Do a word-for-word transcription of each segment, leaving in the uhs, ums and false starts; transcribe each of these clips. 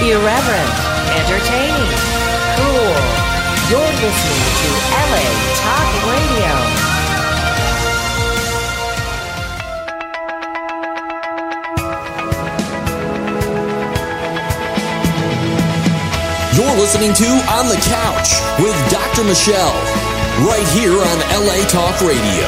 Irreverent, entertaining, cool. You're listening to L A Talk Radio. You're listening to On the Couch with Doctor Michelle, right here on L A Talk Radio.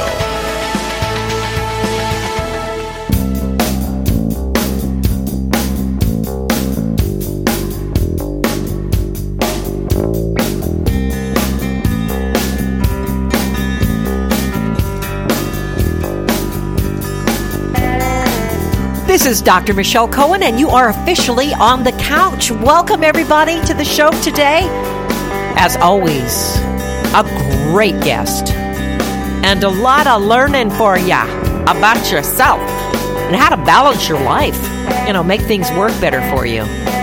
This is Doctor Michelle Cohen, and you are officially on the couch. Welcome, everybody, to the show today. As always, a great guest and a lot of learning for ya about yourself and how to balance your life. You know, make things work better for you.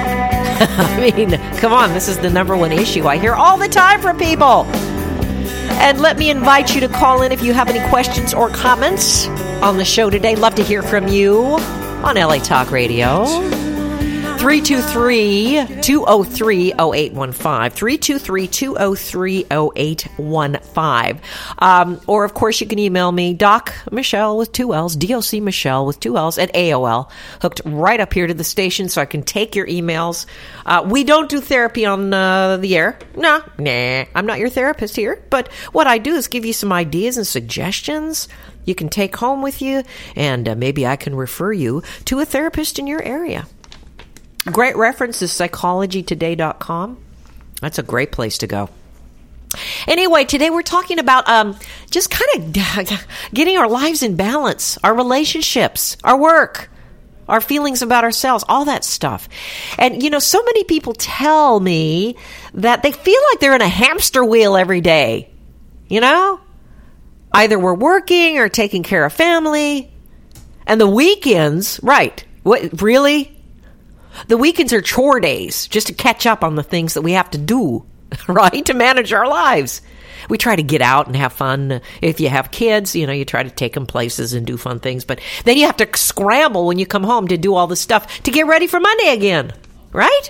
I mean, come on, this is the number one issue I hear all the time from people. And let me invite you to call in if you have any questions or comments on the show today. Love to hear from you on L A Talk Radio. three two three, two oh three, oh eight one five. three two three, two oh three, oh eight one five. Um, or, of course, you can email me, Doc Michelle with two L's, D O C Michelle with two L's at A O L. Hooked right up here to the station so I can take your emails. Uh, we don't do therapy on uh, the air. No, nah, I'm not your therapist here. But what I do is give you some ideas and suggestions you can take home with you, and uh, maybe I can refer you to a therapist in your area. Great reference is psychology today dot com. That's a great place to go. Anyway, today we're talking about um, just kind of getting our lives in balance, our relationships, our work, our feelings about ourselves, all that stuff. And, you know, so many people tell me that they feel like they're in a hamster wheel every day, you know? Either we're working or taking care of family. And the weekends, right, what, really? The weekends are chore days, just to catch up on the things that we have to do, right, to manage our lives. We try to get out and have fun. If you have kids, you know, you try to take them places and do fun things. But then you have to scramble when you come home to do all the stuff to get ready for Monday again, right?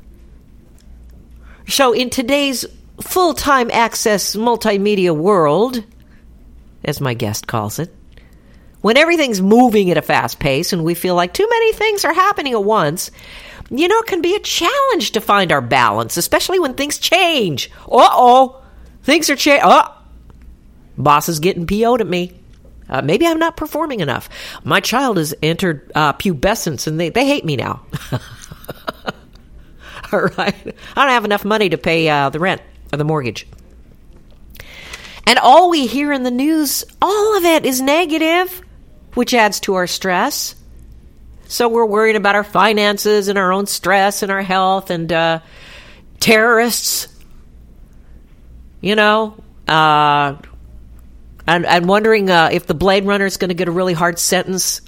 So in today's full-time access multimedia world, as my guest calls it, when everything's moving at a fast pace and we feel like too many things are happening at once, you know, it can be a challenge to find our balance, especially when things change. Uh-oh, things are changing. Oh, boss is getting P O'd at me. Uh, maybe I'm not performing enough. My child has entered uh, pubescence and they, they hate me now. All right. I don't have enough money to pay uh, the rent or the mortgage. And all we hear in the news, all of it is negative, which adds to our stress. So we're worried about our finances and our own stress and our health and uh, terrorists, you know, uh, and, and wondering uh, if the Blade Runner is going to get a really hard sentence.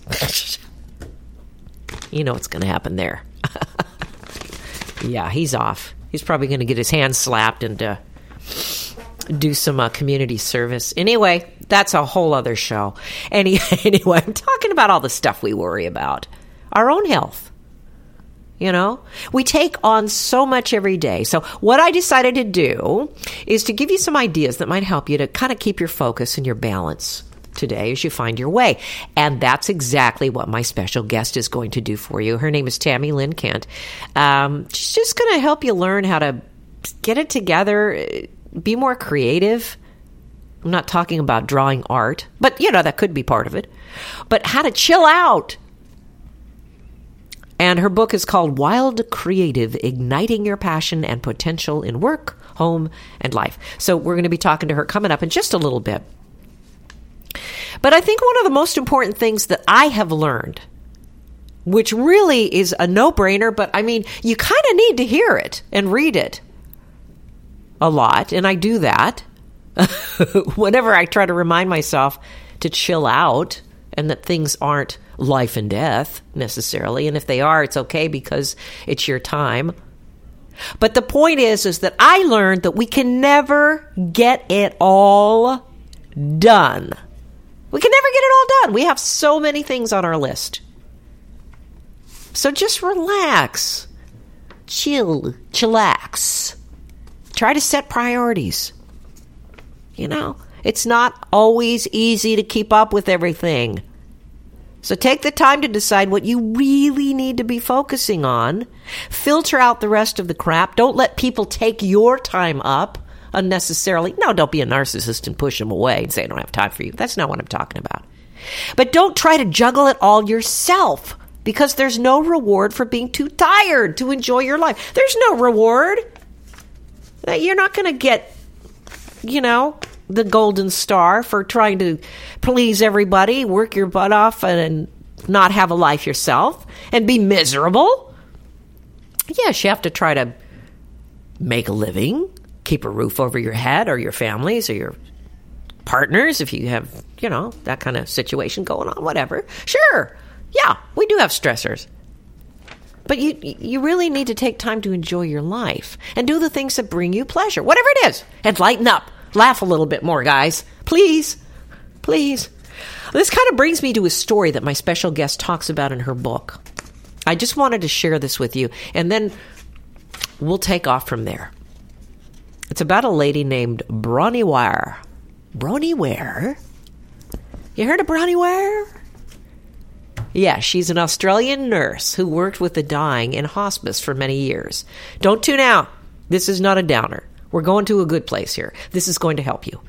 You know what's going to happen there. Yeah, he's off. He's probably going to get his hands slapped and uh, do some uh, community service. Anyway, that's a whole other show. Any, anyway, I'm talking about all the stuff we worry about. Our own health. You know, we take on so much every day. So what I decided to do is to give you some ideas that might help you to kind of keep your focus and your balance today as you find your way. And that's exactly what my special guest is going to do for you. Her name is Tammy Lynn Kent. Um, she's just going to help you learn how to get it together, be more creative. I'm not talking about drawing art, but, you know, that could be part of it. But how to chill out. And her book is called Wild Creative, Igniting Your Passion and Potential in Work, Home, and Life. So we're going to be talking to her coming up in just a little bit. But I think one of the most important things that I have learned, which really is a no-brainer, but I mean, you kind of need to hear it and read it a lot, and I do that whenever I try to remind myself to chill out and that things aren't life and death necessarily. And if they are, it's okay because it's your time. But the point is, is that I learned that we can never get it all done. We can never get it all done. We have so many things on our list. So just relax. chill, chillax. Try to set priorities. You know, it's not always easy to keep up with everything. So take the time to decide what you really need to be focusing on. Filter out the rest of the crap. Don't let people take your time up unnecessarily. No, don't be a narcissist and push them away and say, I don't have time for you. That's not what I'm talking about. But don't try to juggle it all yourself, because there's no reward for being too tired to enjoy your life. There's no reward. You're not going to get, you know, the golden star for trying to please everybody, work your butt off and not have a life yourself and be miserable. Yes, you have to try to make a living, keep a roof over your head or your families or your partners if you have, you know, that kind of situation going on, whatever. Sure. Yeah, we do have stressors. But you you really need to take time to enjoy your life and do the things that bring you pleasure, whatever it is, and lighten up. Laugh a little bit more, guys. Please. Please. This kind of brings me to a story that my special guest talks about in her book. I just wanted to share this with you, and then we'll take off from there. It's about a lady named Bronnie Ware. Bronnie Ware? You heard of Bronnie Ware? Yeah, she's an Australian nurse who worked with the dying in hospice for many years. Don't tune out. This is not a downer. We're going to a good place here. This is going to help you.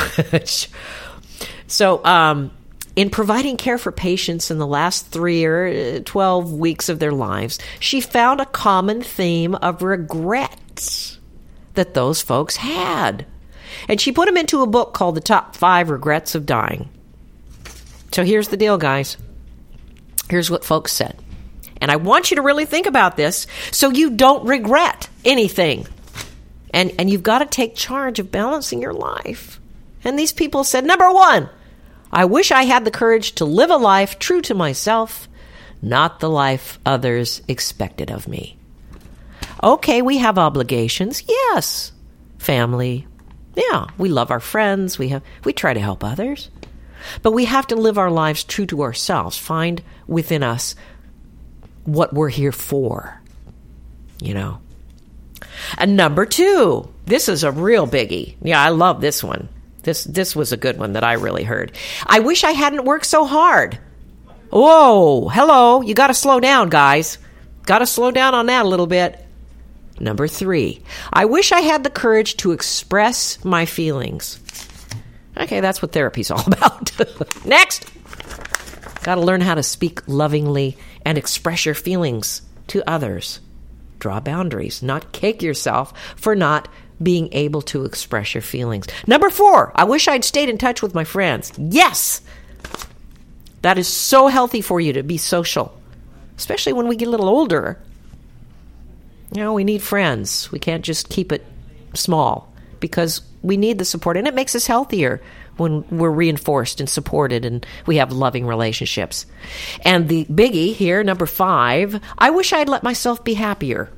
So, um, in providing care for patients in the last three or twelve weeks of their lives, she found a common theme of regrets that those folks had. And she put them into a book called The Top Five Regrets of Dying. So here's the deal, guys. Here's what folks said. And I want you to really think about this so you don't regret anything. And and you've got to take charge of balancing your life. And these people said, number one, I wish I had the courage to live a life true to myself, not the life others expected of me. Okay, we have obligations. Yes. Family. Yeah, we love our friends. We have we try to help others. But we have to live our lives true to ourselves. Find within us what we're here for. You know. And number two, this is a real biggie. Yeah, I love this one. This this was a good one that I really heard. I wish I hadn't worked so hard. Whoa, hello. You got to slow down, guys. Got to slow down on that a little bit. Number three, I wish I had the courage to express my feelings. Okay, that's what therapy's all about. Next. Got to learn how to speak lovingly and express your feelings to others. Draw boundaries, not kick yourself for not being able to express your feelings. Number four, I wish I'd stayed in touch with my friends. Yes! That is so healthy for you to be social, especially when we get a little older. You know, we need friends. We can't just keep it small because we need the support, and it makes us healthier when we're reinforced and supported and we have loving relationships. And the biggie here, number five, I wish I'd let myself be happier.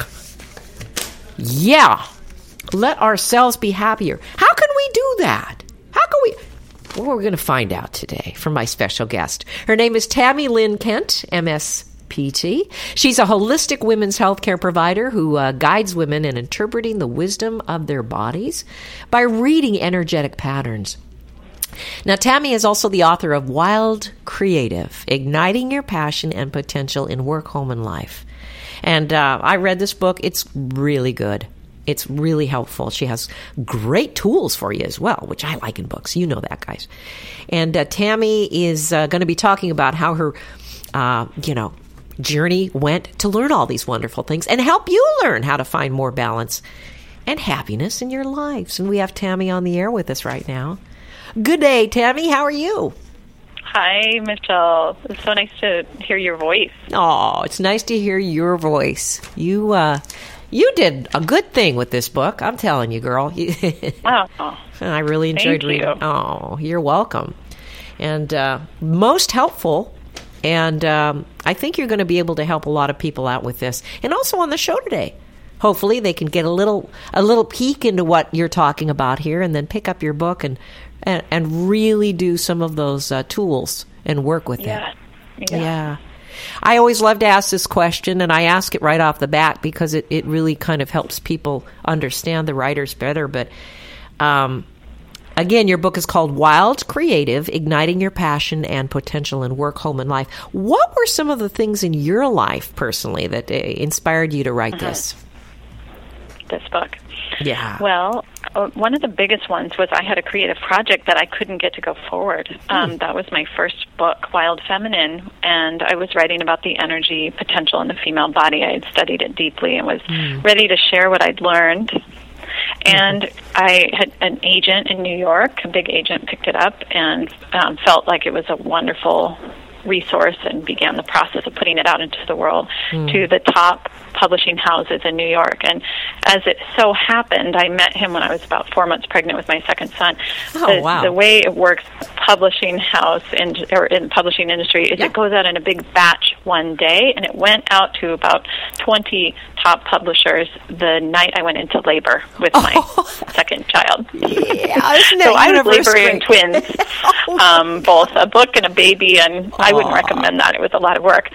Yeah, let ourselves be happier. How can we do that? How can we? Well, we're going to find out today from my special guest. Her name is Tammy Lynn Kent, M S P T. She's a holistic women's healthcare provider who uh, guides women in interpreting the wisdom of their bodies by reading energetic patterns. Now, Tammy is also the author of Wild Creative, Igniting Your Passion and Potential in Work, Home, and Life. And uh, I read this book. It's really good. It's really helpful. She has great tools for you as well, which I like in books. You know that, guys. And uh, Tammy is uh, going to be talking about how her, uh, you know, journey went to learn all these wonderful things and help you learn how to find more balance and happiness in your lives. And we have Tammy on the air with us right now. Good day, Tammy. How are you? Hi, Michelle. It's so nice to hear your voice. Oh, it's nice to hear your voice. You uh, you did a good thing with this book. I'm telling you, girl. Oh, I really enjoyed reading. You. Oh, you're welcome. And uh, most helpful. And um, I think you're going to be able to help a lot of people out with this. And also on the show today. Hopefully they can get a little a little peek into what you're talking about here and then pick up your book and and, and really do some of those uh, tools and work with yeah. it. Yeah. Yeah. I always love to ask this question, and I ask it right off the bat because it, it really kind of helps people understand the writers better. But um, again, your book is called Wild Creative, Igniting Your Passion and Potential in Work, Home, and Life. What were some of the things in your life personally that uh, inspired you to write uh-huh. this? This book. Yeah. Well, uh, one of the biggest ones was I had a creative project that I couldn't get to go forward. Um, mm. That was my first book, Wild Feminine, and I was writing about the energy potential in the female body. I had studied it deeply and was mm. ready to share what I'd learned. And mm-hmm. I had an agent in New York, a big agent, picked it up and um, felt like it was a wonderful resource and began the process of putting it out into the world mm. to the top publishing houses in New York. And as it so happened, I met him when I was about four months pregnant with my second son. Oh, the, wow. the way it works, publishing house in, or in publishing industry, is yeah. it goes out in a big batch one day, and it went out to about twenty top publishers the night I went into labor with my oh. second child. Yeah, isn't that so I was universe laboring great? twins, um, both a book and a baby, and I wouldn't recommend that. It was a lot of work.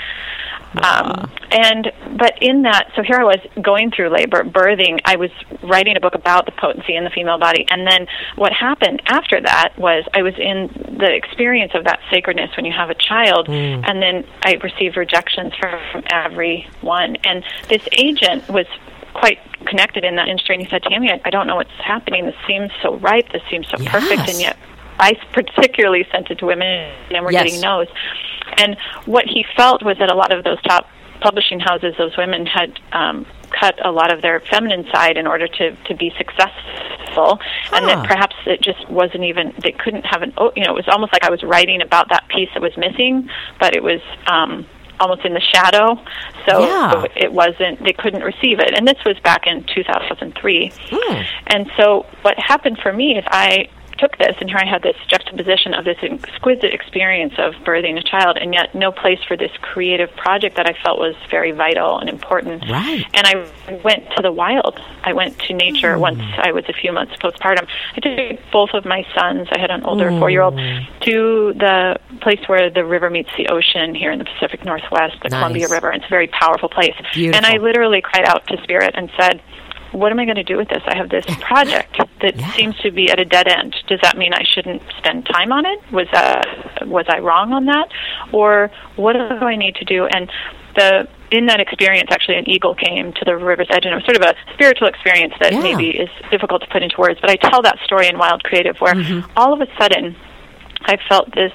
Um, and but in that, so here I was going through labor, birthing. I was writing a book about the potency in the female body, and then what happened after that was I was in the experience of that sacredness when you have a child, mm. and then I received rejections from, from everyone. And this agent was quite connected in that industry, and he said, Tammy, I, I don't know what's happening. This seems so ripe. This seems so yes. perfect, and yet I particularly sent it to women, and we're yes. getting no's. And what he felt was that a lot of those top publishing houses, those women had um, cut a lot of their feminine side in order to, to be successful, and huh. that perhaps it just wasn't even, they couldn't have an, you know, it was almost like I was writing about that piece that was missing, but it was um, almost in the shadow, so yeah. it wasn't, they couldn't receive it. And this was back in two thousand three. Mm. And so what happened for me is I took this, and here I had this juxtaposition of this exquisite experience of birthing a child, and yet no place for this creative project that I felt was very vital and important. Right. And I went to the wild. I went to nature mm. once I was a few months postpartum. I took both of my sons, I had an older mm. four-year-old, to the place where the river meets the ocean here in the Pacific Northwest, the nice. Columbia River. It's a very powerful place. Beautiful. And I literally cried out to Spirit and said, what am I going to do with this? I have this project that yeah. seems to be at a dead end. Does that mean I shouldn't spend time on it? Was uh, was I wrong on that? Or what do I need to do? And the in that experience, actually, an eagle came to the river's edge, and it was sort of a spiritual experience that yeah. maybe is difficult to put into words. But I tell that story in Wild Creative, where mm-hmm. all of a sudden I felt this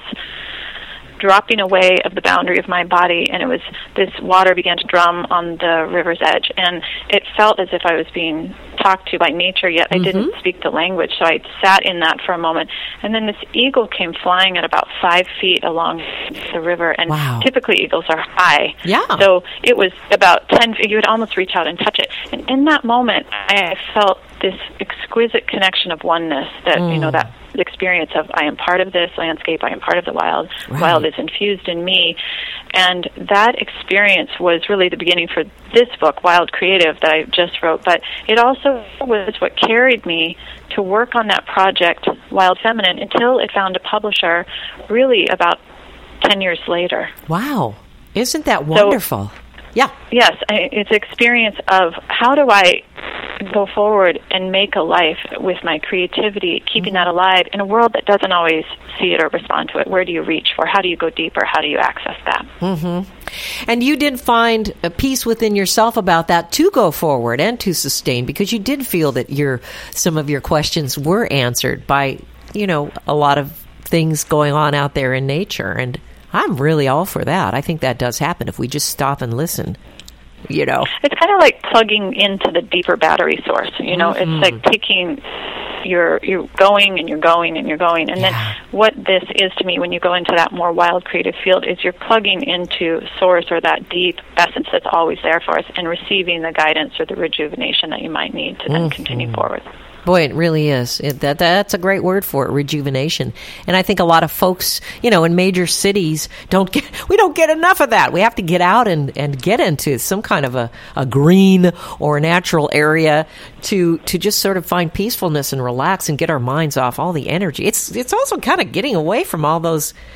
dropping away of the boundary of my body, and it was this water began to drum on the river's edge, and it felt as if I was being talked to by nature, yet I mm-hmm. didn't speak the language, so I sat in that for a moment, and then this eagle came flying at about five feet along the river, and wow. typically eagles are high, yeah. so it was about ten feet, you would almost reach out and touch it, and in that moment I felt this exquisite connection of oneness that, mm. you know, that experience of I am part of this landscape, I am part of the wild, right. wild is infused in me, and that experience was really the beginning for this book, Wild Creative, that I just wrote, but it also was what carried me to work on that project, Wild Feminine, until it found a publisher really about ten years later. Wow. Isn't that wonderful? So, yeah. Yes, I, it's an experience of how do I go forward and make a life with my creativity, keeping mm-hmm. that alive in a world that doesn't always see it or respond to it. Where do you reach for? How do you go deeper? How do you access that? Mm-hmm. And you did find a peace within yourself about that to go forward and to sustain, because you did feel that your some of your questions were answered by, you know, a lot of things going on out there in nature. And I'm really all for that. I think that does happen if we just stop and listen. You know, it's kind of like plugging into the deeper battery source. You know, mm-hmm. it's like taking you're you're going and you're going and you're going, and yeah. then what this is to me, when you go into that more wild creative field, is you're plugging into source, or that deep essence that's always there for us, and receiving the guidance or the rejuvenation that you might need to then mm-hmm. continue forward. Boy, it really is. It, that That's a great word for it, rejuvenation. And I think a lot of folks, you know, in major cities, don't get, we don't get enough of that. We have to get out and, and get into some kind of a, a green or a natural area to to just sort of find peacefulness and relax and get our minds off all the energy. It's it's also kind of getting away from all those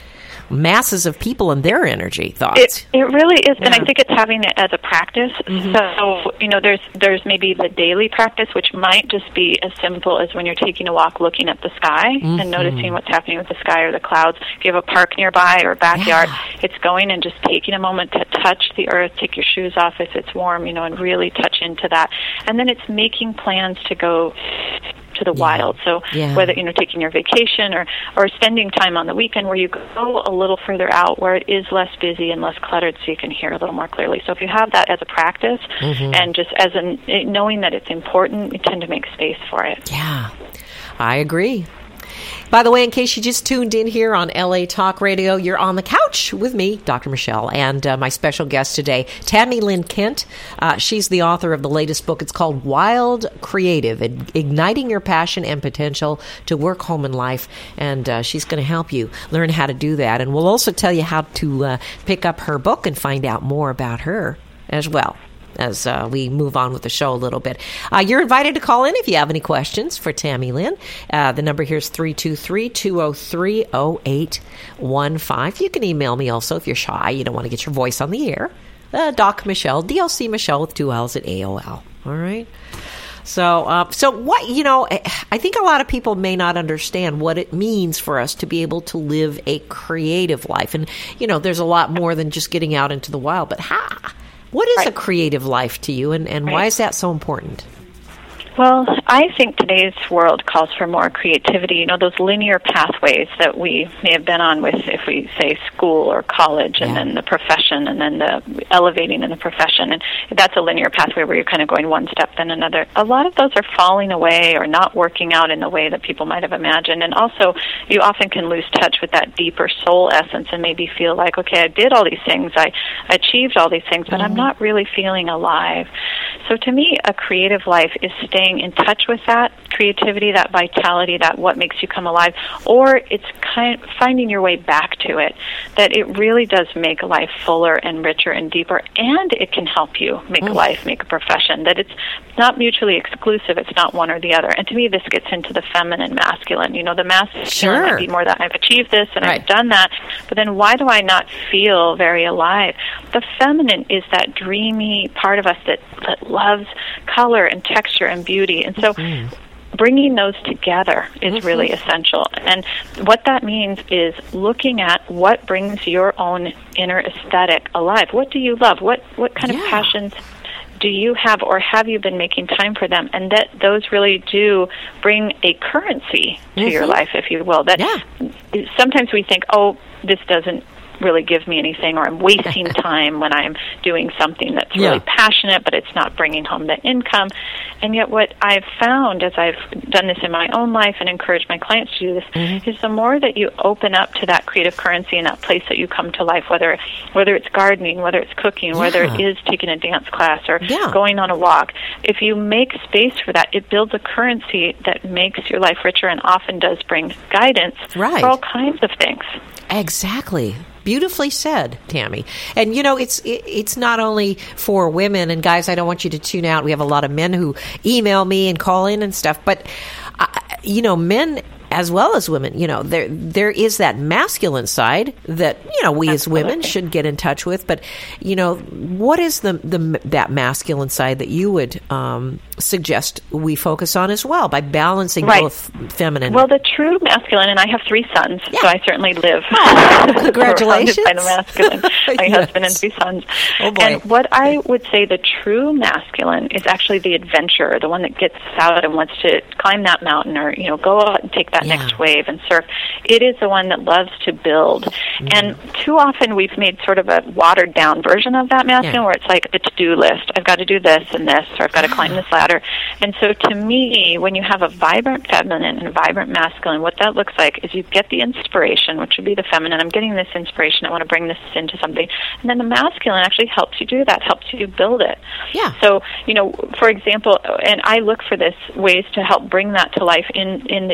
masses of people and their energy thoughts. It, it really is, yeah. and I think it's having it as a practice. Mm-hmm. So, you know, there's there's maybe the daily practice, which might just be as simple as when you're taking a walk, looking at the sky mm-hmm. and noticing what's happening with the sky or the clouds. If you have a park nearby or a backyard, yeah. it's going and just taking a moment to touch the earth, take your shoes off if it's warm, you know, and really touch into that. And then it's making plans to go to the yeah. wild. So yeah. whether, you know, taking your vacation or, or spending time on the weekend where you go a little further out where it is less busy and less cluttered so you can hear a little more clearly. So if you have that as a practice mm-hmm. and just as a, knowing that it's important, you tend to make space for it. Yeah, I agree. By the way, in case you just tuned in here on L A Talk Radio, you're on the couch with me, Doctor Michelle, and uh, my special guest today, Tammy Lynn Kent. Uh, she's the author of the latest book. It's called Wild Creative, Igniting Your Passion and Potential to Work, Home, and Life. And uh, she's going to help you learn how to do that. And we'll also tell you how to uh, pick up her book and find out more about her as well, as uh, we move on with the show a little bit. Uh, you're invited to call in if you have any questions for Tammy Lynn. Uh, the number here is three two three, two oh three, oh eight one five. You can email me also if you're shy. You don't want to get your voice on the air. Uh, Doc Michelle, D L C Michelle with two L's at A O L. All right? So, uh, so what, you know, I think a lot of people may not understand what it means for us to be able to live a creative life. And, you know, there's a lot more than just getting out into the wild. But how... What is right. a creative life to you, and, and right. why is that so important? Well, I think today's world calls for more creativity. You know, those linear pathways that we may have been on with, if we say school or college, and yeah. then the profession, and then the elevating in the profession. And that's a linear pathway where you're kind of going one step, then another. A lot of those are falling away or not working out in the way that people might have imagined. And also, you often can lose touch with that deeper soul essence and maybe feel like, okay, I did all these things, I achieved all these things, but mm-hmm. I'm not really feeling alive. So to me, a creative life is staying in touch with that creativity, that vitality, that what makes you come alive, or it's kind of finding your way back to it, that it really does make life fuller and richer and deeper, and it can help you make mm. a life, make a profession, that it's not mutually exclusive, it's not one or the other. And to me, this gets into the feminine masculine. You know, the masculine sure. might be more that I've achieved this and right. I've done that, but then why do I not feel very alive? The feminine is that dreamy part of us that, that loves color and texture and beauty. And so mm. bringing those together is mm-hmm. really essential. And what that means is looking at what brings your own inner aesthetic alive. What do you love? What what kind yeah. of passions do you have, or have you been making time for them? And that those really do bring a currency to mm-hmm. your life, if you will. That yeah. sometimes we think, oh, this doesn't really give me anything, or I'm wasting time when I'm doing something that's really yeah. passionate, but it's not bringing home the income. And yet what I've found as I've done this in my own life and encourage my clients to do this mm-hmm. is the more that you open up to that creative currency and that place that you come to life, whether whether it's gardening, whether it's cooking, yeah. whether it is taking a dance class or yeah. going on a walk, if you make space for that, it builds a currency that makes your life richer and often does bring guidance right. for all kinds of things. Exactly. Beautifully said, Tammy. And, you know, it's it, it's not only for women. And, guys, I don't want you to tune out. We have a lot of men who email me and call in and stuff. But, uh, you know, men as well as women, you know, there there is that masculine side that, you know, we Absolutely. As women should get in touch with. But, you know, what is the, the that masculine side that you would um, suggest we focus on as well by balancing right. both feminine? Well, the true masculine, and I have three sons, yeah. so I certainly live. Oh, congratulations. by the masculine, my yes. husband and three sons. Oh, boy. And what I would say the true masculine is actually the adventurer, the one that gets out and wants to climb that mountain or, you know, go out and take that yeah. next wave and surf. It is the one that loves to build. Mm. And too often we've made sort of a watered-down version of that masculine yeah. where it's like a to-do list. I've got to do this and this, or I've got to climb this ladder. And so to me, when you have a vibrant feminine and a vibrant masculine, what that looks like is you get the inspiration, which would be the feminine. I'm getting this inspiration. I want to bring this into something. And then the masculine actually helps you do that, helps you build it. Yeah. So, you know, for example, and I look for this ways to help bring that to life in, in, the, in the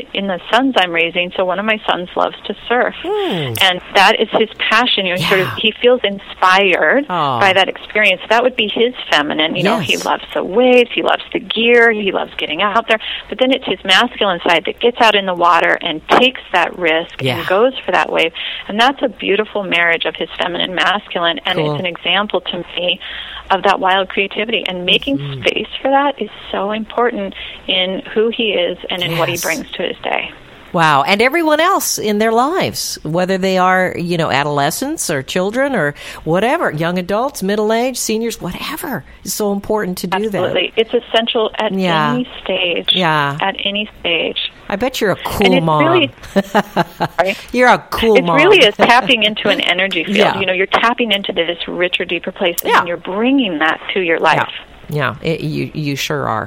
sons I'm raising. So one of my sons loves to surf, mm. and that is his passion. You know, yeah. sort of he feels inspired oh. by that experience. That would be his feminine. You yes. know, he loves the waves, he loves the gear, he loves getting out there. But then it's his masculine side that gets out in the water and takes that risk yeah. and goes for that wave. And that's a beautiful marriage of his feminine masculine, and cool. it's an example to me of that wild creativity. And making mm-hmm. space for that is so important in who he is and in yes. what he brings to his day. Wow. And everyone else in their lives, whether they are, you know, adolescents or children or whatever, young adults, middle-aged, seniors, whatever. It's so important to do Absolutely. that. It's essential at yeah. any stage. Yeah. At any stage. I bet you're a cool and it's mom. Really, you're a cool it mom. It really is tapping into an energy field. Yeah. You know, you're tapping into this richer, deeper place, and yeah. you're bringing that to your life. Yeah, yeah. It, you you sure are.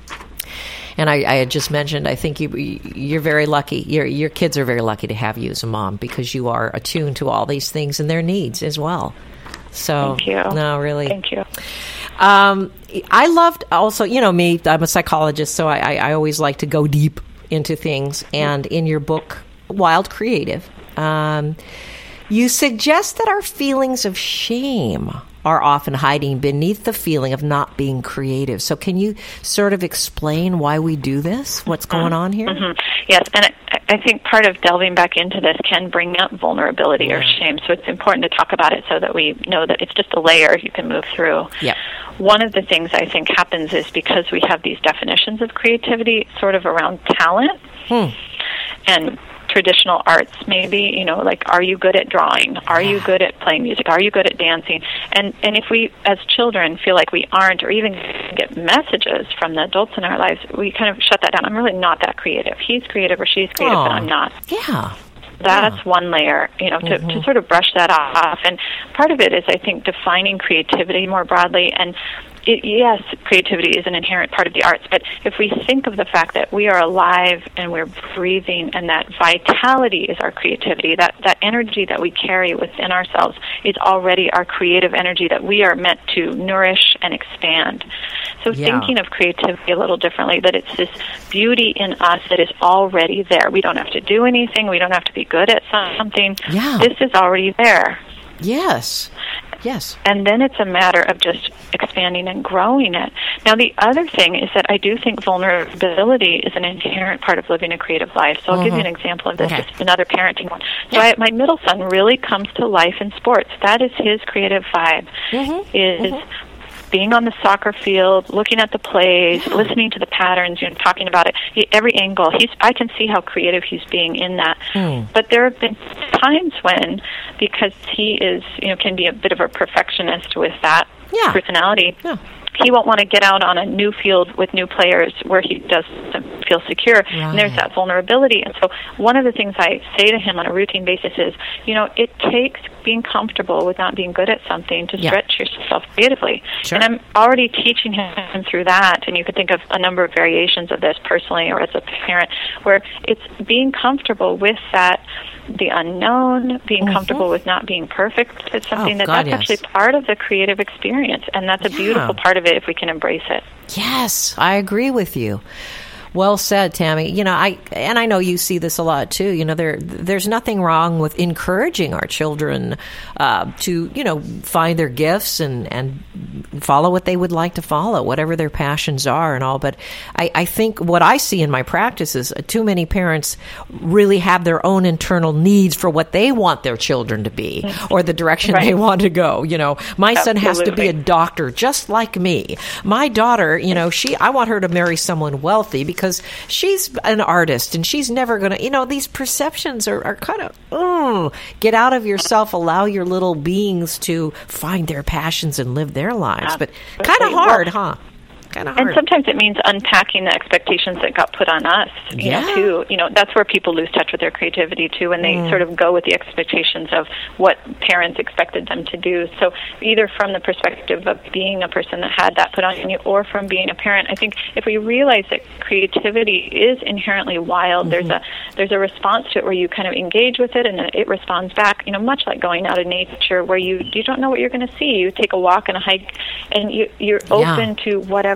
And I, I had just mentioned, I think you, you're very lucky. Your your kids are very lucky to have you as a mom because you are attuned to all these things and their needs as well. So, thank you. No, really. Thank you. Um, I loved also, you know, me, I'm a psychologist, so I, I, I always like to go deep into things. And in your book, Wild Creative, um, you suggest that our feelings of shame are often hiding beneath the feeling of not being creative. So can you sort of explain why we do this? What's going on here? Mm-hmm. Yes, and I, I think part of delving back into this can bring up vulnerability yeah. or shame. So it's important to talk about it so that we know that it's just a layer you can move through. Yep. One of the things I think happens is because we have these definitions of creativity sort of around talent hmm. and traditional arts, maybe, you know, like, are you good at drawing? Are you good at playing music? Are you good at dancing? And and if we, as children, feel like we aren't, or even get messages from the adults in our lives, we kind of shut that down. I'm really not that creative. He's creative or she's creative, oh, but I'm not. Yeah. That's yeah. one layer, you know, to, mm-hmm. to sort of brush that off. And part of it is, I think, defining creativity more broadly. And it, yes, creativity is an inherent part of the arts, but if we think of the fact that we are alive and we're breathing and that vitality is our creativity, that, that energy that we carry within ourselves is already our creative energy that we are meant to nourish and expand. So yeah. thinking of creativity a little differently, that it's this beauty in us that is already there. We don't have to do anything. We don't have to be good at something. Yeah. This is already there. Yes. Yes. And then it's a matter of just expanding and growing it. Now, the other thing is that I do think vulnerability is an inherent part of living a creative life. So I'll mm-hmm. give you an example of this. Okay. It's another parenting one. So yeah. I, my middle son really comes to life in sports. That is his creative vibe, mm-hmm. is mm-hmm. being on the soccer field, looking at the plays, yeah. listening to the patterns, you know, talking about it. He, every angle, he's. I can see how creative he's being in that. Mm. But there have been times when, because he is, you know, can be a bit of a perfectionist with that yeah. personality, yeah. he won't want to get out on a new field with new players where he doesn't feel secure. Right. And there's that vulnerability. And so one of the things I say to him on a routine basis is, you know, it takes being comfortable with not being good at something to yeah. stretch yourself creatively. Sure. And I'm already teaching him through that. And you could think of a number of variations of this personally or as a parent, where it's being comfortable with that, the unknown, being mm-hmm. comfortable with not being perfect. It's something oh, that God, that's yes. actually part of the creative experience. And that's a yeah. beautiful part of it if we can embrace it. Yes, I agree with you. Well said, Tammy. You know, I and I know you see this a lot too. You know, there there's nothing wrong with encouraging our children uh, to, you know, find their gifts and, and follow what they would like to follow, whatever their passions are and all. But I, I think what I see in my practice is too many parents really have their own internal needs for what they want their children to be or the direction right. they want to go. You know, my Absolutely. son has to be a doctor just like me. My daughter, you know, she I want her to marry someone wealthy because she's an artist and she's never going to, you know, these perceptions are, are kind of, oh, get out of yourself, allow your little beings to find their passions and live their lives. But kind of hard, huh? Kind of hard. And sometimes it means unpacking the expectations that got put on us, you yeah. know, too. You know, that's where people lose touch with their creativity, too, when they mm. sort of go with the expectations of what parents expected them to do. So either from the perspective of being a person that had that put on you or from being a parent, I think if we realize that creativity is inherently wild, mm-hmm. there's a there's a response to it where you kind of engage with it and it responds back, you know, much like going out in nature where you, you don't know what you're going to see. You take a walk and a hike and you, you're yeah. open to whatever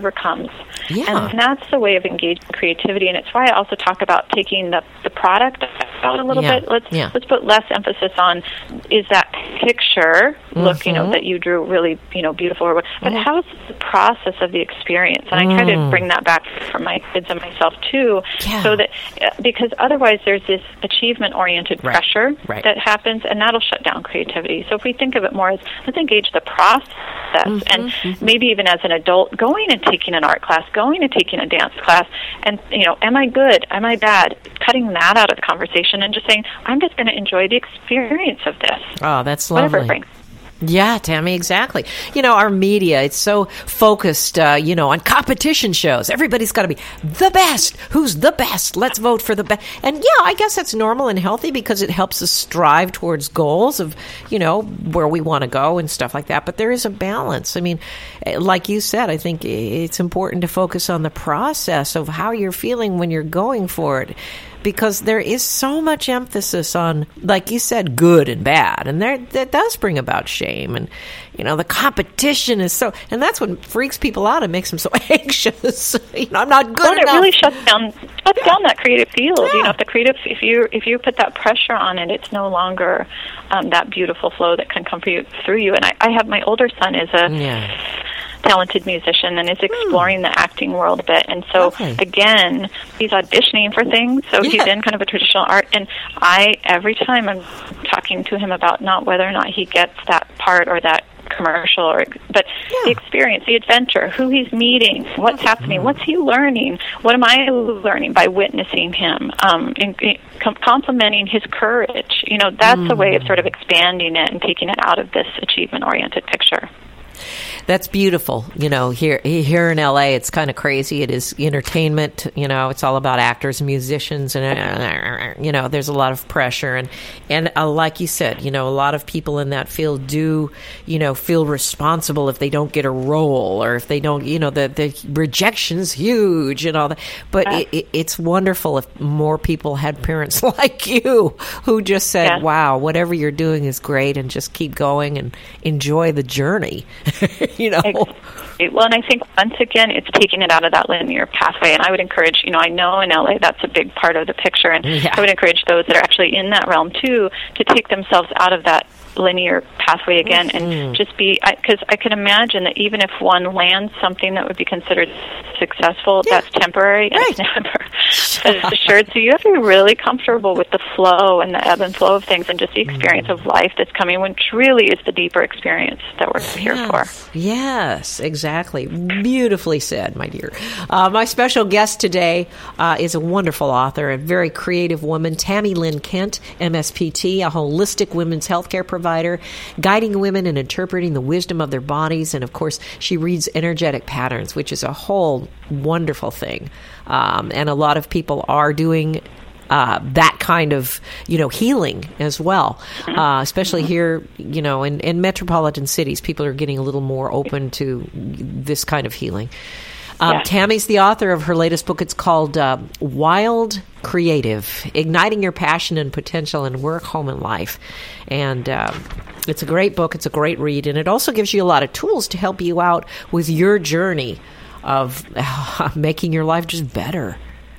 whatever comes. Yeah. And that's the way of engaging creativity, and it's why I also talk about taking the, the product out a little yeah. bit. Let's yeah. let's put less emphasis on, is that picture mm-hmm. look, you know, that you drew really, you know, beautiful, or what, but mm-hmm. how's the process of the experience? And mm. I try to bring that back for my kids and myself too, yeah. so that, because otherwise there's this achievement-oriented right. pressure right. that happens, and that'll shut down creativity. So if we think of it more as, let's engage the process, mm-hmm. and mm-hmm. maybe even as an adult, going and taking an art class, going and taking a dance class, and, you know, am I good? Am I bad? Cutting that out of the conversation and just saying, I'm just going to enjoy the experience of this. Oh, that's lovely. Whatever it brings. Yeah, Tammy, exactly. You know, our media, it's so focused, uh, you know, on competition shows. Everybody's got to be the best. Who's the best? Let's vote for the best. And yeah, I guess that's normal and healthy because it helps us strive towards goals of, you know, where we want to go and stuff like that. But there is a balance. I mean, like you said, I think it's important to focus on the process of how you're feeling when you're going for it. Because there is so much emphasis on, like you said, good and bad. And there, that does bring about shame. And, you know, the competition is so... And that's what freaks people out and makes them so anxious. you know, I'm not good well, enough. It really shuts down shuts yeah. down that creative field. Yeah. You know, if the creative... If you, if you put that pressure on it, it's no longer um, that beautiful flow that can come you, through you. And I, I have... My older son is a... Yeah. talented musician and is exploring mm. the acting world a bit, and so okay. again he's auditioning for things, so yeah. he's in kind of a traditional art, and I every time I'm talking to him about not whether or not he gets that part or that commercial, or but yeah. the experience, the adventure, who he's meeting, what's mm-hmm. happening, what's he learning, what am I learning by witnessing him, um, in, in, com- complimenting his courage, you know, that's mm. a way of sort of expanding it and taking it out of this achievement-oriented picture. That's beautiful. You know, here here in L A, it's kind of crazy. It is entertainment. You know, it's all about actors and musicians, and uh, you know, there's a lot of pressure. And and uh, like you said, you know, a lot of people in that field do, you know, feel responsible if they don't get a role or if they don't. You know, the the rejection's huge and all that. But yeah. it, it, it's wonderful if more people had parents like you who just said, yeah. "Wow, whatever you're doing is great, and just keep going and enjoy the journey." You know, it, well, and I think once again, it's taking it out of that linear pathway. And I would encourage, you know, I know in L A that's a big part of the picture, and yeah. I would encourage those that are actually in that realm too to take themselves out of that linear pathway again, mm-hmm. and just be, because I, I can imagine that even if one lands something that would be considered successful, yeah. that's temporary and right. it's never it's assured. So you have to be really comfortable with the flow and the ebb and flow of things, and just the experience mm. of life that's coming, which really is the deeper experience that we're yes. here for. Yes, exactly. Beautifully said, my dear. Uh, my special guest today uh, is a wonderful author, a very creative woman, Tammy Lynn Kent, M S P T, a holistic women's healthcare provider, guiding women in interpreting the wisdom of their bodies. And, of course, she reads energetic patterns, which is a whole wonderful thing. Um, and a lot of people are doing Uh, that kind of, you know, healing as well, uh, especially here, you know, in, in metropolitan cities, people are getting a little more open to this kind of healing. Um, yeah. Tammy's the author of her latest book. It's called uh, Wild Creative, Igniting Your Passion and Potential in Work, Home, and Life. And uh, it's a great book. It's a great read. And it also gives you a lot of tools to help you out with your journey of uh, making your life just better.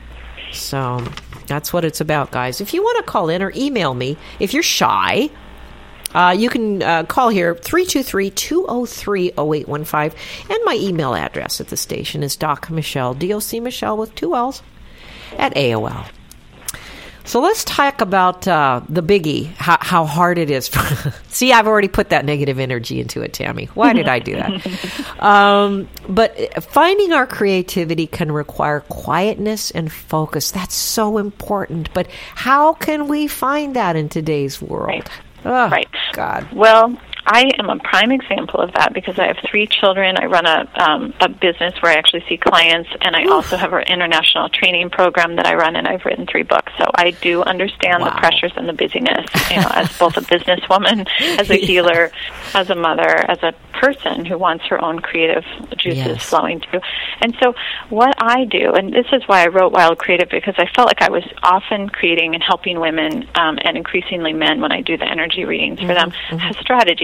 So that's what it's about, guys. If you want to call in or email me, if you're shy, uh, you can uh, call here, three two three, two oh three, oh eight one five. And my email address at the station is Doc Michelle, D O C Michelle with two L's, at A O L. So let's talk about uh, the biggie, how, how hard it is. See, I've already put that negative energy into it, Tammy. Why did I do that? um, but finding our creativity can require quietness and focus. That's so important. But how can we find that in today's world? Right. Oh, right. God. Well, I am a prime example of that because I have three children. I run a um, a business where I actually see clients, and I Oof. also have an international training program that I run, and I've written three books. So I do understand wow. the pressures and the busyness, you know, as both a businesswoman, as a healer, as a mother, as a person who wants her own creative juices yes. flowing too. And so what I do, and this is why I wrote Wild Creative, because I felt like I was often creating and helping women um, and increasingly men when I do the energy readings mm-hmm, for them, mm-hmm. have strategies, how to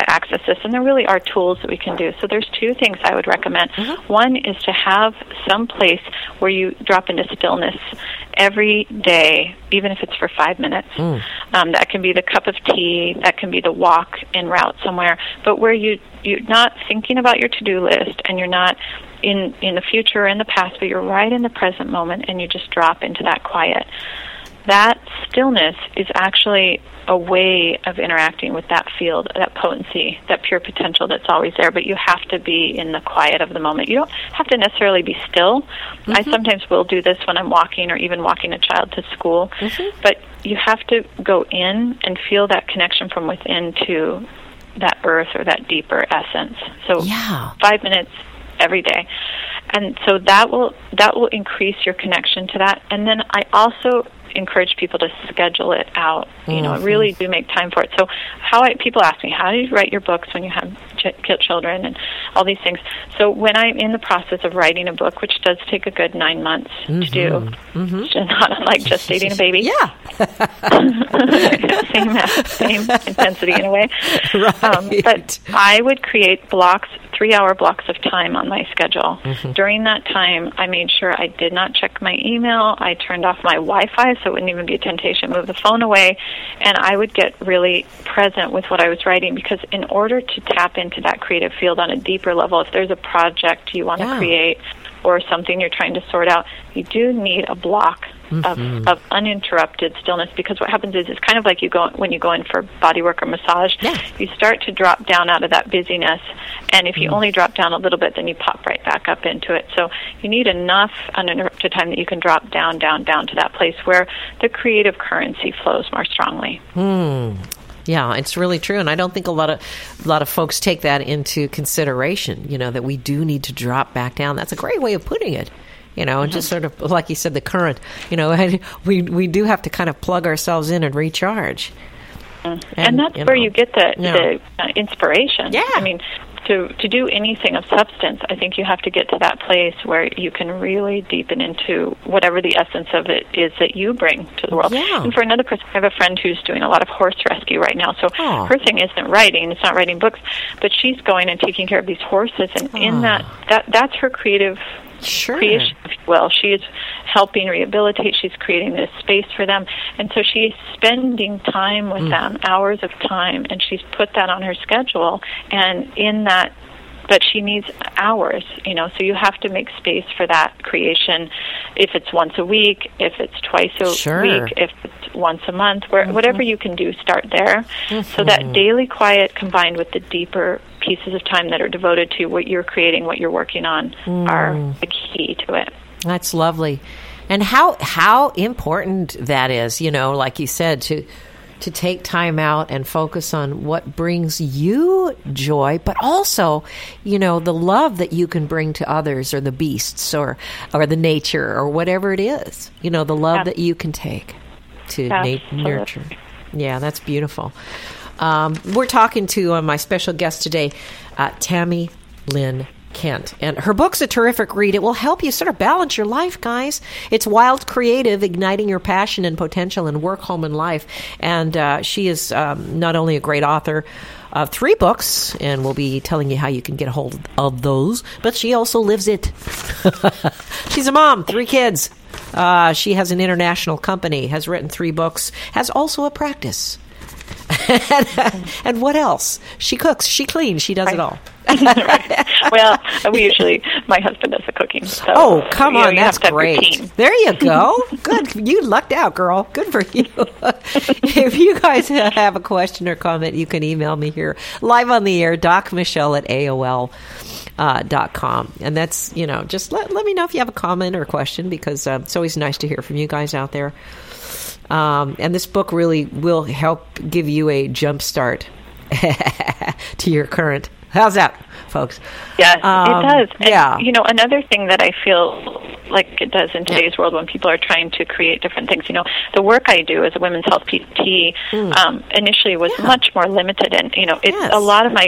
to access this, and there really are tools that we can do. So there's two things I would recommend. Mm-hmm. One is to have some place where you drop into stillness every day, even if it's for five minutes. Mm. Um, that can be the cup of tea, that can be the walk en route somewhere, but where you, you're not thinking about your to-do list, and you're not in, in the future or in the past, but you're right in the present moment, and you just drop into that quiet. That stillness is actually a way of interacting with that field, that potency, that pure potential that's always there, but you have to be in the quiet of the moment. You don't have to necessarily be still. Mm-hmm. I sometimes will do this when I'm walking or even walking a child to school, mm-hmm. but you have to go in and feel that connection from within to that earth or that deeper essence. So yeah. five minutes every day. And so that will that will increase your connection to that. And then I also encourage people to schedule it out. You mm-hmm. know, really do make time for it. So how I, people ask me, how do you write your books when you have ch- children and all these things? So when I'm in the process of writing a book, which does take a good nine months mm-hmm. to do, mm-hmm. which is not unlike gestating a baby. Yeah. same, same intensity in a way. Right. Um, but I would create blocks, three-hour blocks of time on my schedule. Mm-hmm. During that time, I made sure I did not check my email. I turned off my Wi-Fi so it wouldn't even be a temptation to move the phone away, and I would get really present with what I was writing, because in order to tap into that creative field on a deeper level, if there's a project you want to yeah. create or something you're trying to sort out, you do need a block mm-hmm. of, of uninterrupted stillness, because what happens is it's kind of like you go when you go in for body work or massage. Yeah. You start to drop down out of that busyness, and if you mm. only drop down a little bit, then you pop right back up into it. So you need enough uninterrupted time that you can drop down, down, down to that place where the creative currency flows more strongly. Hmm. Yeah, it's really true, and I don't think a lot of a lot of folks take that into consideration. You know, that we do need to drop back down. That's a great way of putting it. You know, and mm-hmm. just sort of like you said, the current. You know, and we we do have to kind of plug ourselves in and recharge. Mm-hmm. And, and that's you know, where you get the yeah. the uh, inspiration. Yeah, I mean. To, to do anything of substance, I think you have to get to that place where you can really deepen into whatever the essence of it is that you bring to the world. Yeah. And for another person, I have a friend who's doing a lot of horse rescue right now. So oh. her thing isn't writing, it's not writing books, but she's going and taking care of these horses. And oh. in that, that, that's her creative sure. creation, if you will. She's helping rehabilitate. She's creating this space for them. And so she's spending time with mm. them, hours of time, and she's put that on her schedule. And in that, but she needs hours, you know, so you have to make space for that creation. If it's once a week, if it's twice a sure. week, if it's once a month, where mm-hmm. whatever you can do, start there. Mm-hmm. So that daily quiet combined with the deeper pieces of time that are devoted to what you're creating, what you're working on, mm. are the key to it. That's lovely. And how how important that is, you know, like you said, to to take time out and focus on what brings you joy, but also, you know, the love that you can bring to others, or the beasts, or or the nature, or whatever it is, you know, the love yeah. that you can take to na- nurture. Yeah, that's beautiful. Um, we're talking to uh, my special guest today, uh, Tammy Lynn Kent. And her book's a terrific read. It will help you sort of balance your life, guys. It's Wild Creative, Igniting Your Passion and Potential in Work, Home, and Life. And uh, she is um, not only a great author of three books, and we'll be telling you how you can get a hold of those, but she also lives it. She's a mom, three kids. Uh, she has an international company, has written three books, has also a practice. and, and what else? She cooks, she cleans, she does right. it all. Right. Well, we usually, my husband does the cooking. So, oh, come on, you know, that's great. There you go. Good. You lucked out, girl. Good for you. If you guys have a question or comment, you can email me here live on the air, doc michelle at A O L uh, dot com. And that's, you know, just let, let me know if you have a comment or a question, because uh, it's always nice to hear from you guys out there. Um, and this book really will help give you a jump start to your current. How's that, folks? Yeah, um, it does. And, yeah. you know, another thing that I feel like it does in today's yeah. world when people are trying to create different things, you know, the work I do as a women's health P T mm. um, initially was yeah. much more limited. And, you know, it's yes. a lot of my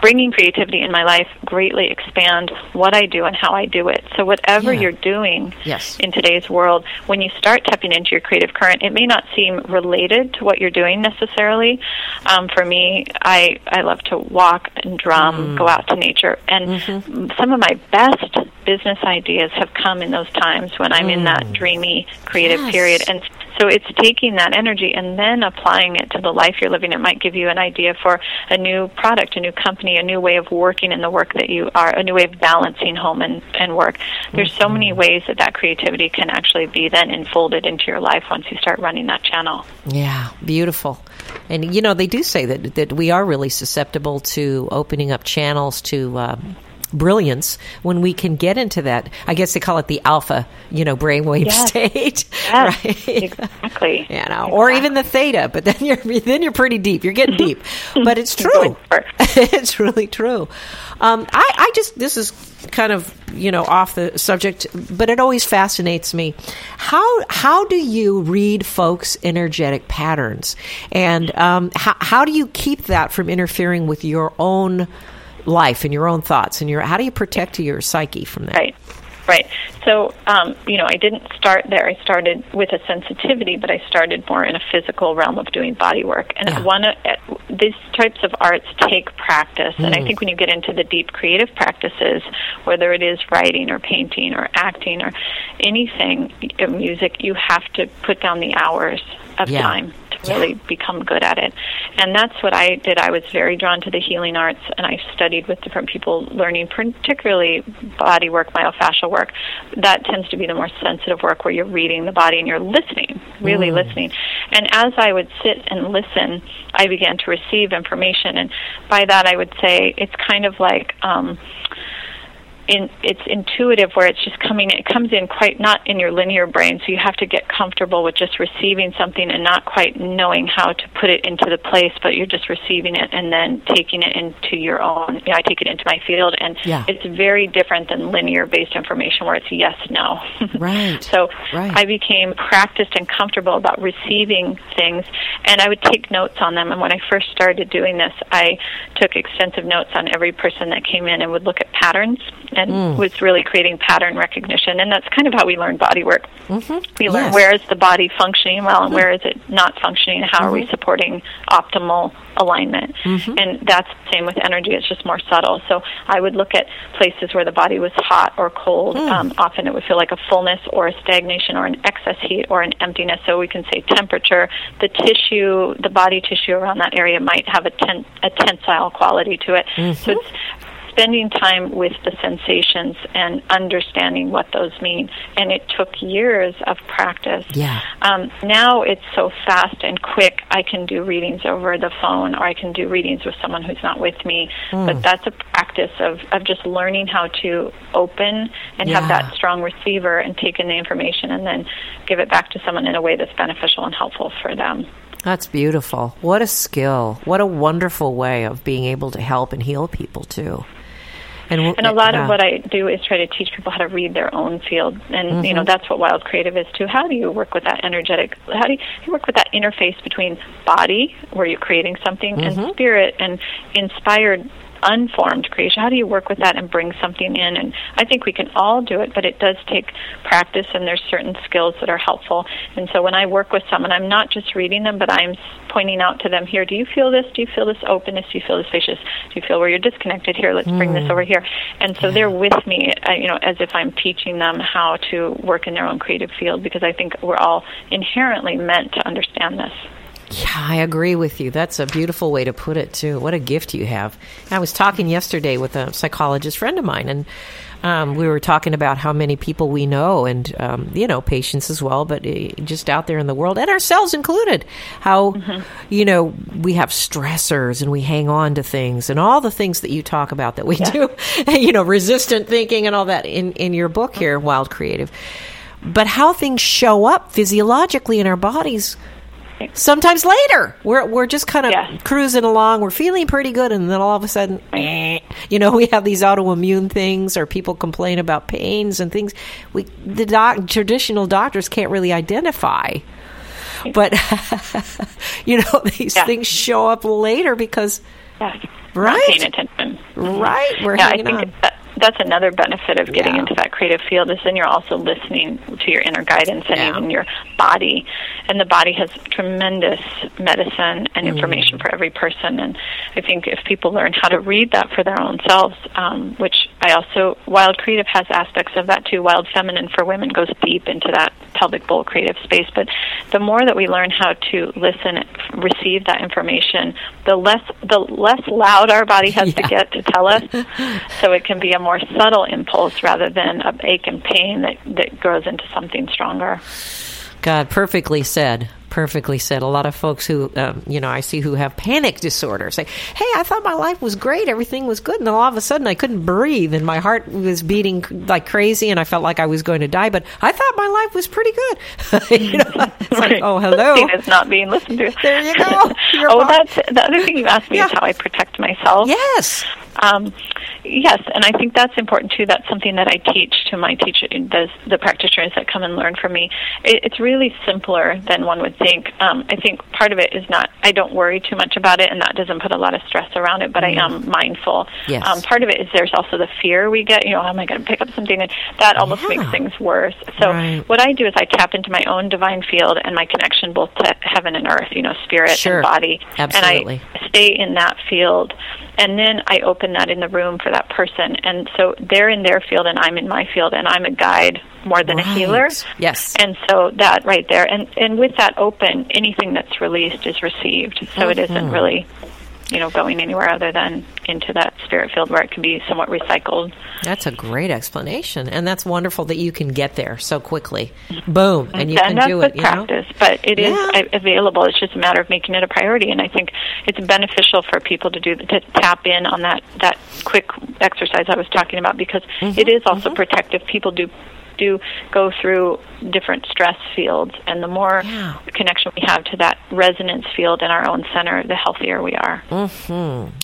bringing creativity in my life greatly expand what I do and how I do it. So whatever Yeah. you're doing Yes. in today's world, when you start tapping into your creative current, it may not seem related to what you're doing necessarily. Um, for me, I, I love to walk and drum, Mm. go out to nature, and Mm-hmm. some of my best business ideas have come in those times when I'm in that dreamy, creative Yes. period. And so it's taking that energy and then applying it to the life you're living. It might give you an idea for a new product, a new company, a new way of working in the work that you are, a new way of balancing home and, and work. There's so many ways that that creativity can actually be then enfolded into your life once you start running that channel. Yeah, beautiful. And, you know, they do say that, that we are really susceptible to opening up channels to um, brilliance when we can get into that. I guess they call it the alpha, you know, brainwave Yes. state. Yes, right? exactly. You know, or even the theta, but then you're then you're pretty deep. You're getting deep, but it's true. It's really true. Um, I, I just this is kind of you know off the subject, but it always fascinates me. How how do you read folks' energetic patterns, and um, how how do you keep that from interfering with your own life and your own thoughts, and your how do you protect your psyche from that? Right. Right. So, um, you know, I didn't start there. I started with a sensitivity, but I started more in a physical realm of doing body work. And Yeah. one of, these types of arts take practice. Mm. And I think when you get into the deep creative practices, whether it is writing or painting or acting or anything, uh, music, you have to put down the hours of Yeah. time to really yeah. become good at it. And that's what I did. I was very drawn to the healing arts, and I studied with different people, learning particularly body work, myofascial work. That tends to be the more sensitive work where you're reading the body and you're listening, really mm. listening. And as I would sit and listen, I began to receive information. And by that I would say it's kind of like... Um, In, it's intuitive, where it's just coming, it comes in quite not in your linear brain, so you have to get comfortable with just receiving something and not quite knowing how to put it into the place, but you're just receiving it and then taking it into your own, you know, I take it into my field, and yeah. it's very different than linear-based information where it's yes, no. Right. So right. I became practiced and comfortable about receiving things, and I would take notes on them, and when I first started doing this, I took extensive notes on every person that came in and would look at patterns, and mm. was really creating pattern recognition. And that's kind of how we learn body work. Mm-hmm. We learn yes. where is the body functioning well and mm-hmm. where is it not functioning, and how mm-hmm. are we supporting optimal alignment. Mm-hmm. And that's the same with energy. It's just more subtle. So I would look at places where the body was hot or cold. Mm. Um, often it would feel like a fullness or a stagnation or an excess heat or an emptiness. So we can say temperature. The tissue, the body tissue around that area might have a, ten- a tensile quality to it. Mm-hmm. So it's spending time with the sensations and understanding what those mean. And it took years of practice. Yeah. Um, now it's so fast and quick. I can do readings over the phone, or I can do readings with someone who's not with me. Mm. But that's a practice of, of just learning how to open and yeah. have that strong receiver and take in the information and then give it back to someone in a way that's beneficial and helpful for them. That's beautiful. What a skill. What a wonderful way of being able to help and heal people, too. And, w- and a lot yeah. of what I do is try to teach people how to read their own field. And, mm-hmm. you know, that's what Wild Creative is, too. How do you work with that energetic, how do you, you work with that interface between body, where you're creating something, mm-hmm. and spirit, and inspired unformed creation? How do you work with that and bring something in? And I think we can all do it, but it does take practice, and there's certain skills that are helpful. And so when I work with someone, I'm not just reading them, but I'm pointing out to them, here, do you feel this? Do you feel this openness? Do you feel this spacious? Do you feel where you're disconnected? Here, let's mm. bring this over here. And so yeah. they're with me, uh, you know, as if I'm teaching them how to work in their own creative field, because I think we're all inherently meant to understand this. Yeah, I agree with you. That's a beautiful way to put it, too. What a gift you have. I was talking yesterday with a psychologist friend of mine, and um, we were talking about how many people we know, and, um, you know, patients as well, but uh, just out there in the world, and ourselves included, how, mm-hmm. you know, we have stressors and we hang on to things, and all the things that you talk about that we yeah. do, you know, resistant thinking and all that in, in your book here, Wild Creative. But how things show up physiologically in our bodies sometimes later. We're we're just kind of yeah. cruising along. We're feeling pretty good, and then all of a sudden, eh, you know, we have these autoimmune things, or people complain about pains and things. We the doc, traditional doctors can't really identify, but you know, these yeah. things show up later because yeah. right. not paying attention. Right. We're yeah, hanging I think on. That, that's another benefit of getting yeah. into that creative field is then you're also listening to your inner guidance and yeah. even your body. And the body has tremendous medicine and information mm. for every person. And I think if people learn how to read that for their own selves, um, which I also, Wild Creative has aspects of that too. Wild Feminine for women goes deep into that pelvic bowl creative space. But the more that we learn how to listen, receive that information, the less the less loud our body has yeah. to get to tell us, so it can be a more subtle impulse rather than a ache and pain that, that grows into something stronger. God, perfectly said. Perfectly said. A lot of folks who, um, you know, I see who have panic disorder say, hey, I thought my life was great. Everything was good. And then all of a sudden I couldn't breathe and my heart was beating like crazy and I felt like I was going to die. But I thought my life was pretty good. you know, it's right. like, oh, hello. It's not being listened to. There you go. You're oh, that's the other thing you asked me yeah. is how I protect myself. Yes. Um, yes, and I think that's important too. That's something that I teach to my teacher, the, the practitioners that come and learn from me. It, it's really simpler than one would think. Um, I think part of it is not, I don't worry too much about it, and that doesn't put a lot of stress around it, but mm. I am mindful. Yes. Um, part of it is there's also the fear we get, you know, am I going to pick up something? And that almost yeah. makes things worse. So right. what I do is I tap into my own divine field and my connection both to heaven and earth, you know, spirit sure. and body. Absolutely. And I stay in that field. And then I open that in the room for that person. And so they're in their field and I'm in my field, and I'm a guide more than right. a healer. Yes. And so that right there. And, and with that open, anything that's released is received. So mm-hmm. it isn't really, you know, going anywhere other than into that spirit field where it can be somewhat recycled. That's a great explanation. And that's wonderful that you can get there so quickly. Boom. And you and can do it. That's with practice, know? But it yeah. is available. It's just a matter of making it a priority. And I think it's beneficial for people to do to tap in on that, that quick exercise I was talking about, because mm-hmm. it is also mm-hmm. protective. People do do go through different stress fields, and the more yeah. connection we have to that resonance field in our own center, the healthier we are. Mm-hmm.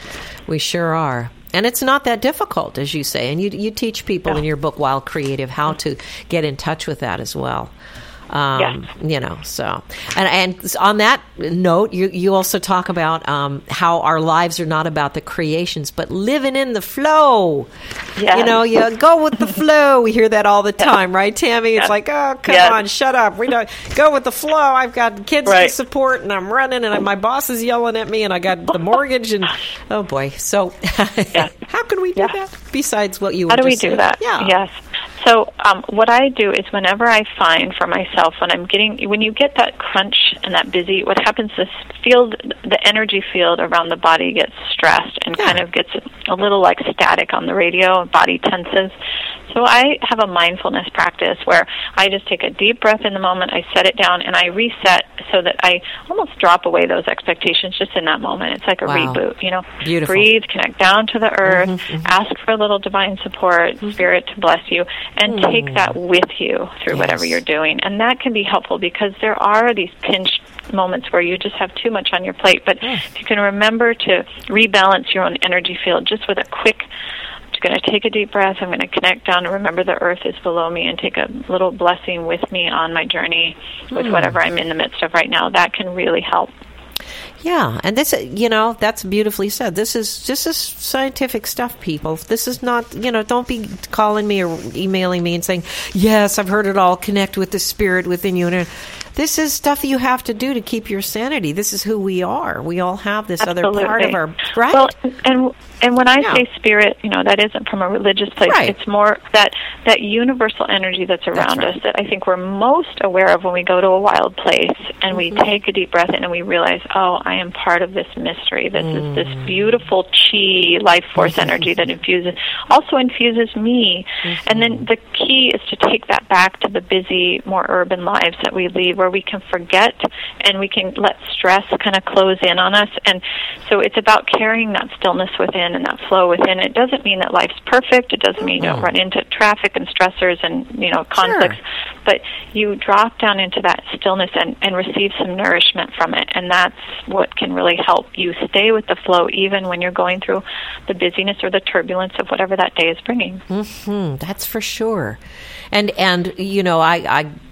We sure are. And it's not that difficult, as you say. And you you teach people yeah. in your book, Wild Creative, how to get in touch with that as well. Um, yes. You know, so. And, and on that note, you, you also talk about um, how our lives are not about the creations, but living in the flow. Yes. You know, you go with the flow. We hear that all the time, right, Tammy? It's yes. like, oh, come yes. on, shut up. We don't go with the flow. I've got kids right. to support, and I'm running, and my boss is yelling at me, and I got the mortgage, and oh boy. So, yes. how can we do yes. that besides what you? How were do we just do saying? that? Yeah. Yes. So um, what I do is whenever I find for myself, when I'm getting, when you get that crunch and that busy, what happens is field, the energy field around the body gets stressed and yeah. kind of gets a little like static on the radio, body tenses. So I have a mindfulness practice where I just take a deep breath in the moment, I set it down, and I reset so that I almost drop away those expectations just in that moment. It's like a wow. reboot, you know. Beautiful. Breathe, connect down to the earth, mm-hmm, mm-hmm. ask for a little divine support, mm-hmm. spirit to bless you, and mm. take that with you through yes. whatever you're doing. And that can be helpful because there are these pinch moments where you just have too much on your plate. But yes. if you can remember to rebalance your own energy field just with a quick, I'm going to take a deep breath, I'm going to connect down and remember the earth is below me and take a little blessing with me on my journey with mm. whatever I'm in the midst of right now, that can really help. Yeah, and this, you know, that's beautifully said. This is this is scientific stuff, people. This is not, you know, don't be calling me or emailing me and saying, yes, I've heard it all, connect with the spirit within you. And this is stuff you have to do to keep your sanity. This is who we are. We all have this Absolutely. other part of our, right? Well, and and when I yeah. say spirit, you know, that isn't from a religious place. Right. It's more that that universal energy that's around that's right. us that I think we're most aware of when we go to a wild place and mm-hmm. we take a deep breath in and we realize, oh, I am part of this mystery. This mm. is this beautiful chi, life force mm-hmm. energy that infuses, also infuses me. Mm-hmm. And then the key is to take that back to the busy, more urban lives that we lead, where we can forget and we can let stress kind of close in on us. And so it's about carrying that stillness within and that flow within. It doesn't mean that life's perfect. It doesn't mean you don't run into traffic and stressors and, you know, conflicts. Sure. But you drop down into that stillness and, and receive some nourishment from it. And that's what can really help you stay with the flow even when you're going through the busyness or the turbulence of whatever that day is bringing. Mm-hmm. That's for sure. And, and you know, I, I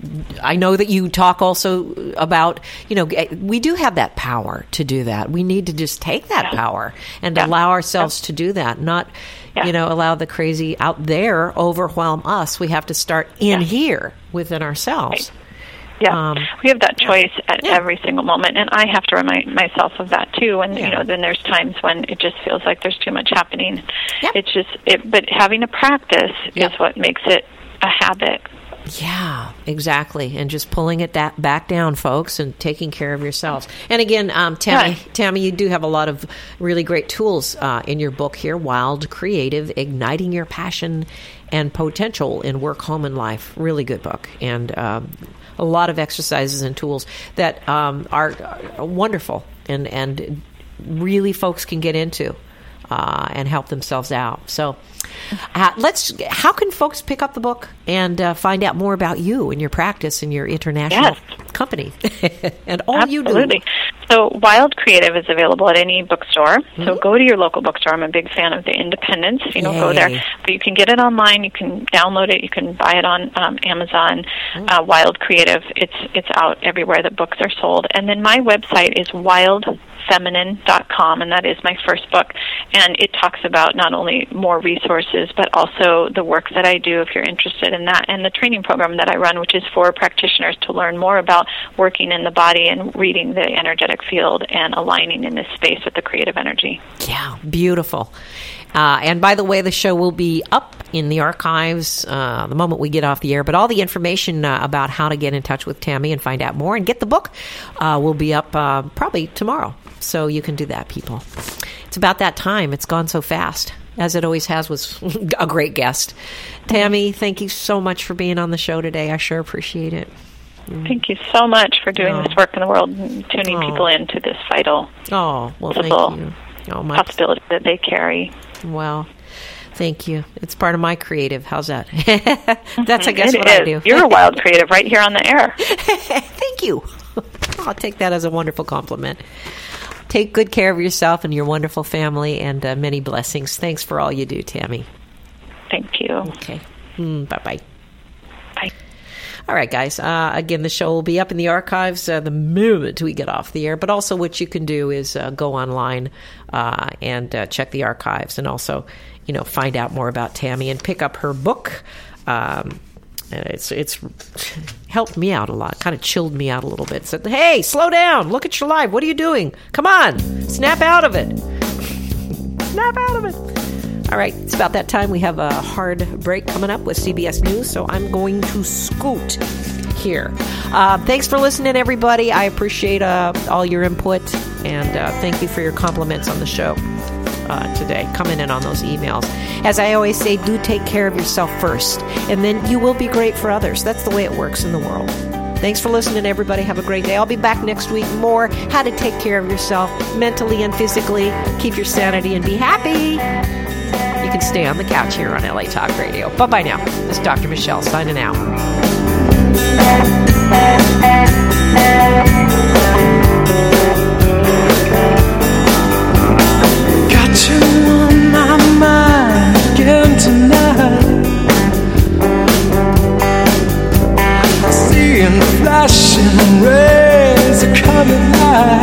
I know that you talk also about, you know, we do have that power to do that. We need to just take that yeah. power and yeah. allow ourselves yeah. to do that, not, yeah. you know, allow the crazy out there overwhelm us. We have to start in yeah. here within ourselves. Right. Yeah, um, we have that choice at yeah. every single moment, and I have to remind myself of that too. And yeah. you know, then there's times when it just feels like there's too much happening. Yeah. It's just, it, but having a practice yeah. is what makes it a habit. Yeah, exactly. And just pulling it that back down, folks, and taking care of yourselves. And again, um, Tammy, yeah. Tammy, you do have a lot of really great tools uh, in your book here, Wild Creative, Igniting Your Passion and Potential in Work, Home, and Life. Really good book. And um, a lot of exercises and tools that um, are, are wonderful and, and really folks can get into uh, and help themselves out. So uh, let's. How can folks pick up the book and uh, find out more about you and your practice and your international yes. company and all Absolutely. you do? Absolutely. So Wild Creative is available at any bookstore. Mm-hmm. So go to your local bookstore. I'm a big fan of the independents. You know, Yay. Go there. But you can get it online. You can download it. You can buy it on um, Amazon. Mm-hmm. Uh, Wild Creative. It's it's out everywhere that books are sold. And then my website is wild feminine dot com, and that is my first book. And it talks about not only more resources, but also the work that I do if you're interested in that, and the training program that I run, which is for practitioners to learn more about working in the body and reading the energetic field and aligning in this space with the creative energy. Yeah, beautiful. Uh, and by the way, the show will be up in the archives uh, the moment we get off the air. But all the information uh, about how to get in touch with Tammy and find out more and get the book uh, will be up uh, probably tomorrow. So you can do that, people. It's about that time. It's gone so fast, as it always has with a great guest. Tammy, thank you so much for being on the show today. I sure appreciate it. Thank you so much for doing oh. this work in the world and tuning oh. people into this vital oh, well, thank you. Oh, my possibility that they carry. Well, thank you. It's part of my creative. How's that? That's, I guess, it what is. I do. You're a wild creative right here on the air. Thank you. I'll take that as a wonderful compliment. Take good care of yourself and your wonderful family, and uh, many blessings. Thanks for all you do, Tammy. Thank you. Okay. Mm, bye-bye. Bye. All right, guys. Uh, again, the show will be up in the archives uh, the moment we get off the air. But also what you can do is uh, go online uh, and uh, check the archives, and also, you know, find out more about Tammy and pick up her book. Um, and it's it's helped me out a lot. Kind of chilled me out a little bit. Said, hey, slow down. Look at your life. What are you doing? Come on. Snap out of it. Snap out of it. All right, it's about that time. We have a hard break coming up with C B S News, so I'm going to scoot here. Uh, thanks for listening, everybody. I appreciate uh, all your input, and uh, thank you for your compliments on the show uh, today, coming in on those emails. As I always say, do take care of yourself first, and then you will be great for others. That's the way it works in the world. Thanks for listening, everybody. Have a great day. I'll be back next week. More how to take care of yourself mentally and physically. Keep your sanity and be happy. You can stay on the couch here on L A Talk Radio. Bye-bye now. This is Doctor Michelle signing out. Got you on my mind again tonight. Seeing flashing rays of coming light.